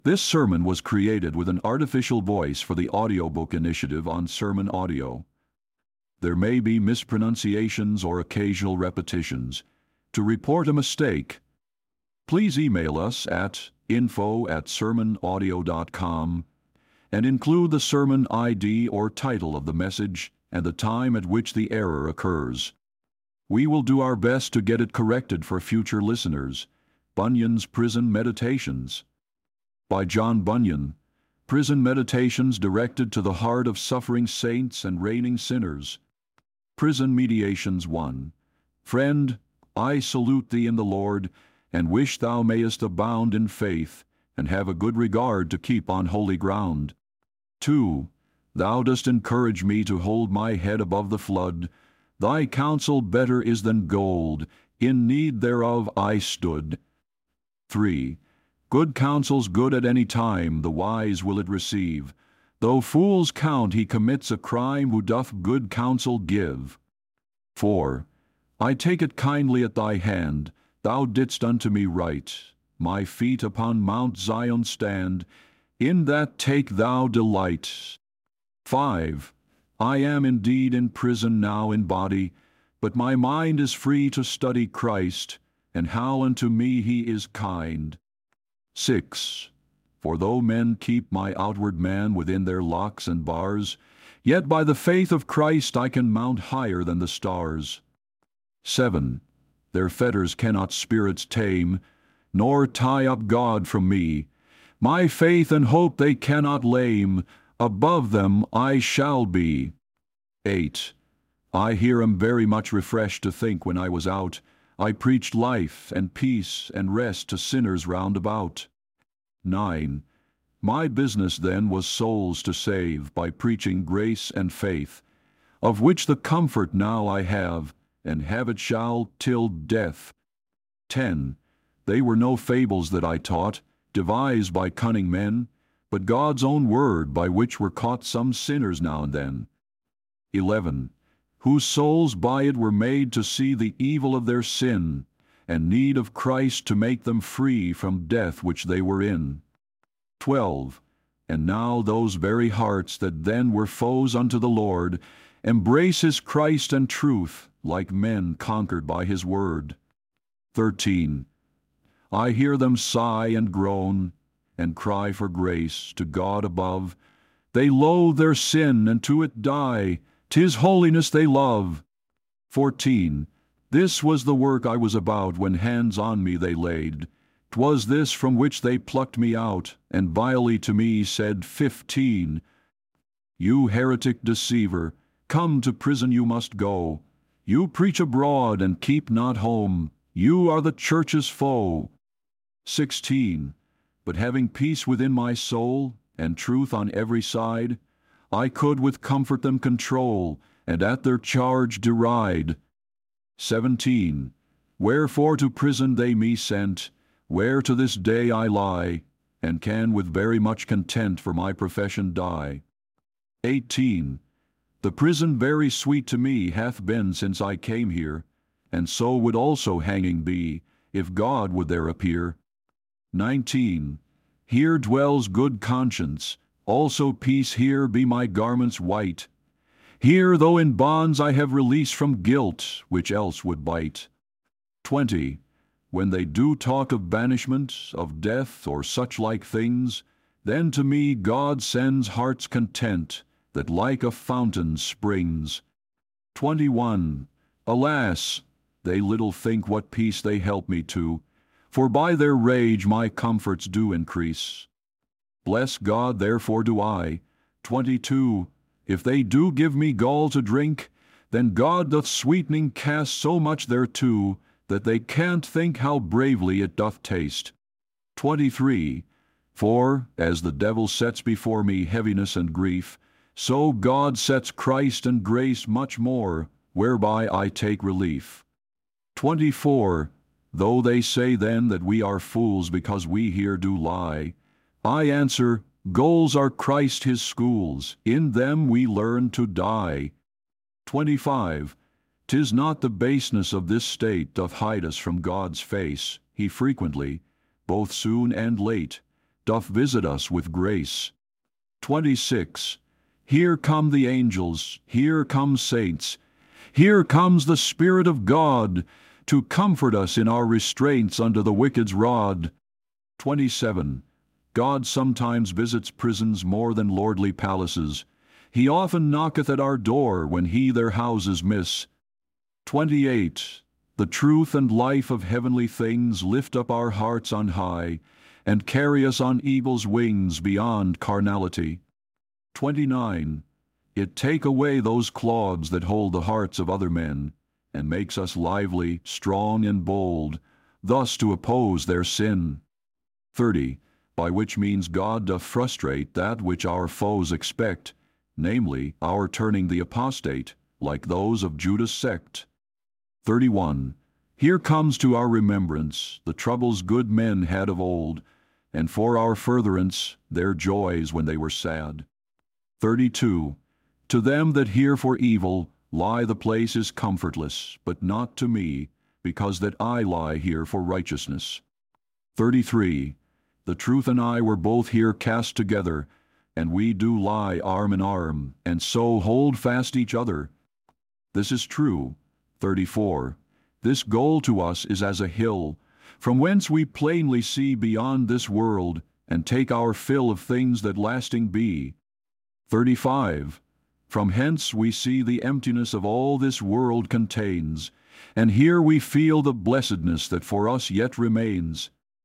This sermon was created with an artificial voice for the audiobook initiative on Sermon Audio. There may be mispronunciations or occasional repetitions. To report a mistake, please email us at info@sermonaudio.com and include the sermon ID or title of the message and the time at which the error occurs. We will do our best to get it corrected for future listeners. Bunyan's Prison Meditations by John Bunyan. Prison Meditations directed to the heart of suffering saints and reigning sinners. Prison Meditations 1. Friend, I salute thee in the Lord, and wish thou mayest abound in faith, and have a good regard to keep on holy ground. 2. Thou dost encourage me to hold my head above the flood. Thy counsel better is than gold, in need thereof I stood. 3. Good counsel's good at any time, the wise will it receive. Though fools count he commits a crime who doth good counsel give. 4. I take it kindly at thy hand, thou didst unto me right. My feet upon Mount Zion stand, in that take thou delight. 5. I am indeed in prison now in body, but my mind is free to study Christ, and how unto me he is kind. 6. For though men keep my outward man within their locks and bars, yet by the faith of Christ I can mount higher than the stars. 7. Their fetters cannot spirits tame, nor tie up God from me. My faith and hope they cannot lame, above them I shall be. 8. I here am very much refreshed to think when I was out, I preached life and peace and rest to sinners round about. 9. My business then was souls to save by preaching grace and faith, of which the comfort now I have, and have it shall till death. 10. They were no fables that I taught, devised by cunning men, but God's own word by which were caught some sinners now and then. 11. Whose souls by it were made to see the evil of their sin, and need of Christ to make them free from death which they were in. 12. And now those very hearts that then were foes unto the Lord embrace his Christ and truth, like men conquered by his word. 13. I hear them sigh and groan, and cry for grace to God above. They loathe their sin, and to it die. 'Tis holiness they love. 14. This was the work I was about when hands on me they laid. 'Twas this from which they plucked me out, and vilely to me said, 15. You heretic deceiver, come to prison you must go. You preach abroad and keep not home. You are the church's foe. 16. But having peace within my soul, and truth on every side, I could with comfort them control, and at their charge deride. 17. Wherefore to prison they me sent, where to this day I lie, and can with very much content for my profession die. 18. The prison very sweet to me hath been since I came here, and so would also hanging be, if God would there appear. 19. Here dwells good conscience, also peace here be my garments white. Here, though in bonds, I have release from guilt, which else would bite. 20. When they do talk of banishment, of death, or such like things, then to me God sends heart's content, that like a fountain springs. 21. Alas, they little think what peace they help me to, for by their rage my comforts do increase. Bless God therefore do I. 22. If they do give me gall to drink, then God doth sweetening cast so much thereto, that they can't think how bravely it doth taste. 23. For, as the devil sets before me heaviness and grief, so God sets Christ and grace much more, whereby I take relief. 24. Though they say then that we are fools because we here do lie, I answer, goals are Christ his schools, in them we learn to die. 25. 'Tis not the baseness of this state doth hide us from God's face. He frequently, both soon and late, doth visit us with grace. 26. Here come the angels, here come saints, here comes the Spirit of God, to comfort us in our restraints under the wicked's rod. 27. God sometimes visits prisons more than lordly palaces. He often knocketh at our door when he their houses miss. 28. The truth and life of heavenly things lift up our hearts on high, and carry us on eagle's wings beyond carnality. 29. It take away those clods that hold the hearts of other men, and makes us lively, strong, and bold, thus to oppose their sin. 30. By which means God doth frustrate that which our foes expect, namely, our turning the apostate, like those of Judas' sect. 31. Here comes to our remembrance the troubles good men had of old, and for our furtherance their joys when they were sad. 32. To them that hear for evil, lie the place is comfortless, but not to me, because that I lie here for righteousness. 33. The truth and I were both here cast together, and we do lie arm in arm, and so hold fast each other. This is true. 34. This goal to us is as a hill, from whence we plainly see beyond this world, and take our fill of things that lasting be. 35. From hence we see the emptiness of all this world contains, and here we feel the blessedness that for us yet remains.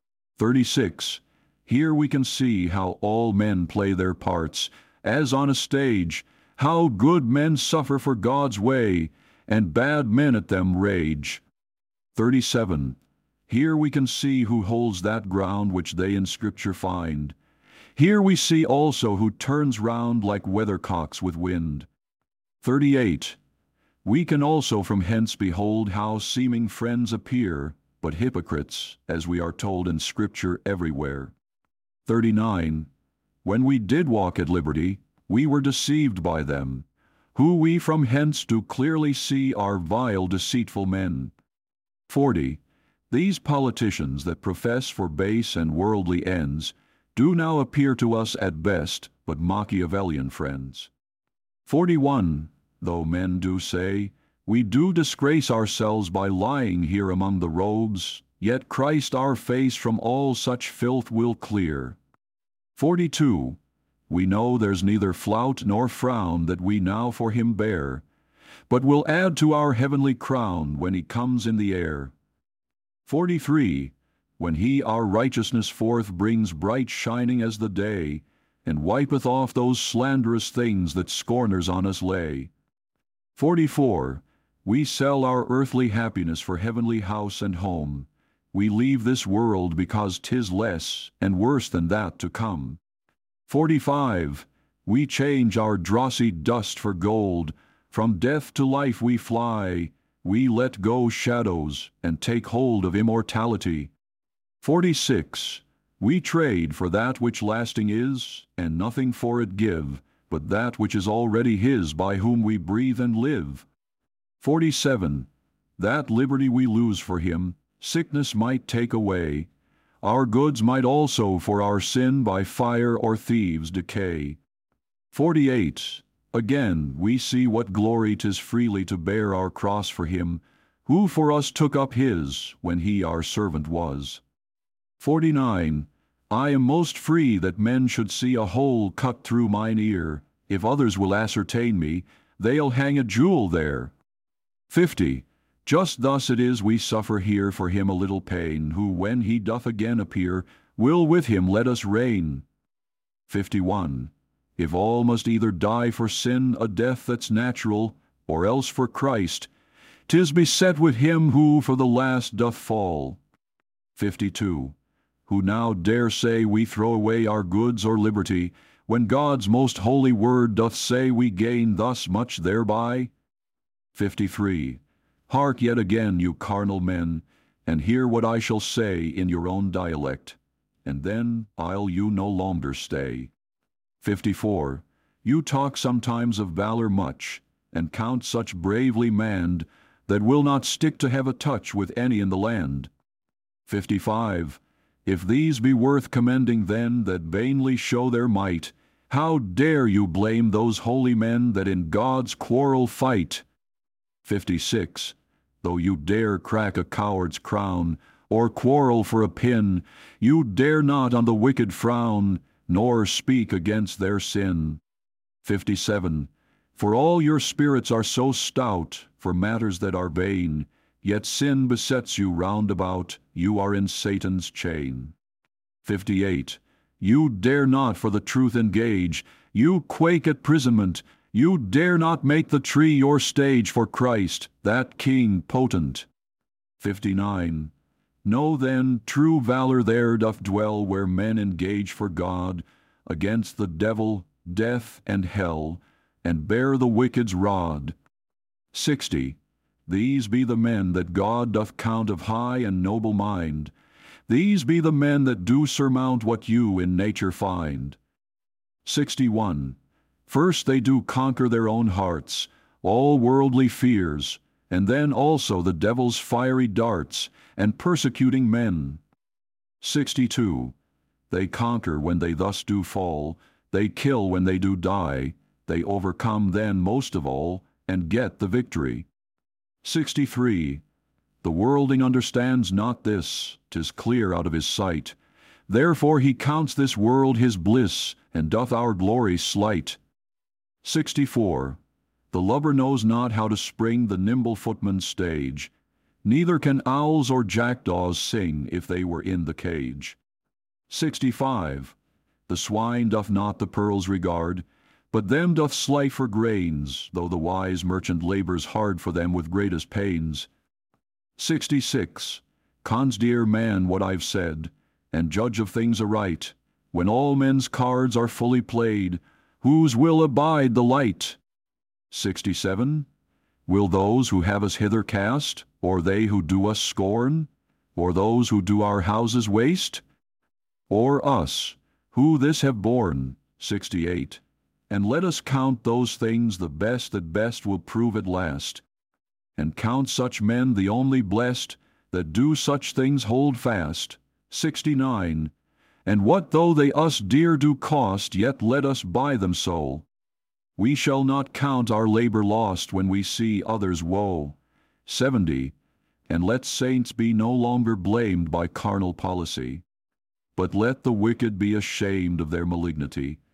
36. Here we can see how all men play their parts, as on a stage, how good men suffer for God's way, and bad men at them rage. 37. Here we can see who holds that ground which they in Scripture find. Here we see also who turns round like weathercocks with wind. 38. We can also from hence behold how seeming friends appear, but hypocrites, as we are told in Scripture everywhere. 39. When we did walk at liberty, we were deceived by them, who we from hence do clearly see are vile deceitful men. 40. These politicians that profess for base and worldly ends do now appear to us at best but Machiavellian friends. 41. Though men do say, we do disgrace ourselves by lying here among the robes, yet Christ our face from all such filth will clear. 42. We know there's neither flout nor frown that we now for him bear, but will add to our heavenly crown when he comes in the air. 43. When he our righteousness forth brings bright shining as the day, and wipeth off those slanderous things that scorners on us lay. 44. We sell our earthly happiness for heavenly house and home. We leave this world because 'tis less and worse than that to come. 45. We change our drossy dust for gold. From death to life we fly. We let go shadows and take hold of immortality. 46. We trade for that which lasting is, and nothing for it give, but that which is already his by whom we breathe and live. 47. That liberty we lose for him, sickness might take away. Our goods might also for our sin by fire or thieves decay. 48. Again, we see what glory 'tis freely to bear our cross for him, who for us took up his, when he our servant was. 49. I am most free that men should see a hole cut through mine ear. If others will ascertain me, they'll hang a jewel there. 50. Just thus it is we suffer here for him a little pain, who when he doth again appear, will with him let us reign. 51. If all must either die for sin, a death that's natural, or else for Christ, 'tis beset with him who for the last doth fall. 52. Who now dare say we throw away our goods or liberty, when God's most holy word doth say we gain thus much thereby? 53. Hark yet again, you carnal men, and hear what I shall say in your own dialect, and then I'll you no longer stay. 54. You talk sometimes of valor much, and count such bravely manned, that will not stick to have a touch with any in the land. 55. If these be worth commending then that vainly show their might, how dare you blame those holy men that in God's quarrel fight? 56. Though you dare crack a coward's crown, or quarrel for a pin, you dare not on the wicked frown, nor speak against their sin. 57. For all your spirits are so stout for matters that are vain, yet sin besets you round about, you are in Satan's chain. 58. You dare not for the truth engage, you quake at imprisonment, you dare not make the tree your stage for Christ, that King potent. 59. Know then, true valor there doth dwell where men engage for God, against the devil, death, and hell, and bear the wicked's rod. 60. These be the men that God doth count of high and noble mind. These be the men that do surmount what you in nature find. 61. First they do conquer their own hearts, all worldly fears, and then also the devil's fiery darts, and persecuting men. 62. They conquer when they thus do fall, they kill when they do die, they overcome then most of all, and get the victory. 63. The worldling understands not this, 'tis clear out of his sight. Therefore he counts this world his bliss, and doth our glory slight. 64. The lubber knows not how to spring the nimble footman's stage, neither can owls or jackdaws sing if they were in the cage. 65. The swine doth not the pearls regard, but them doth slight for grains, though the wise merchant labors hard for them with greatest pains. 66. Consider man what I've said, and judge of things aright, when all men's cards are fully played, whose will abide the light? 67. Will those who have us hither cast, or they who do us scorn, or those who do our houses waste? Or us, who this have borne? 68. And let us count those things the best that best will prove at last, and count such men the only blessed, that do such things hold fast. 69. And what though they us dear do cost, yet let us buy them so. We shall not count our labor lost when we see others' woe. 70. And let saints be no longer blamed by carnal policy, but let the wicked be ashamed of their malignity,